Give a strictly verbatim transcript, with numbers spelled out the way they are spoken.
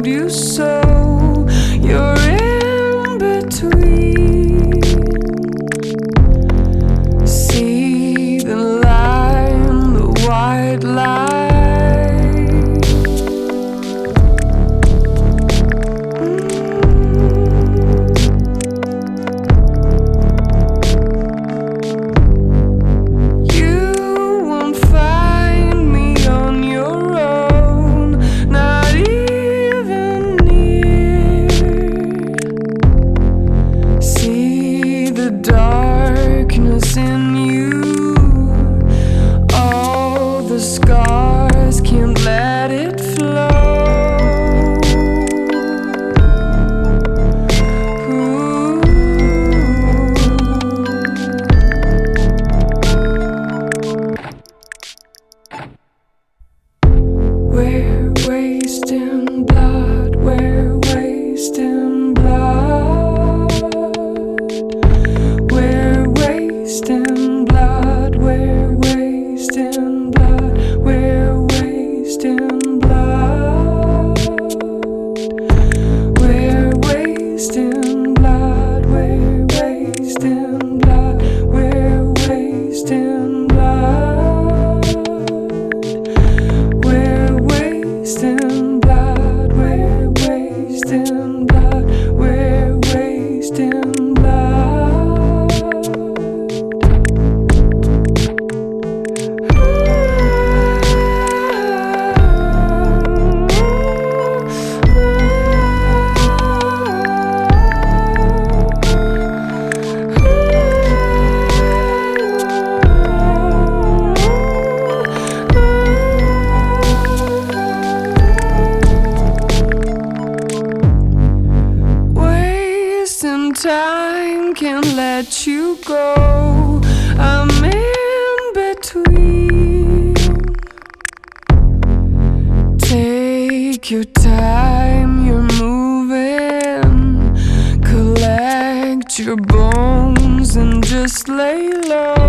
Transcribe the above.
you so. You're in between. See the line, the white line. Darkness in you, all the scars can't let it flow. Ooh. We're wasting blood, we're wasting blood. We're wasting blood, we're wasting blood, we're wasting blood. We're wasting blood, we're wasting blood, we're wasting blood. We're wasting blood, we're wasting blood, we're wasting blood. Time can't let you go. I'm in between. Take your time, you're moving. Collect your bones and just lay low.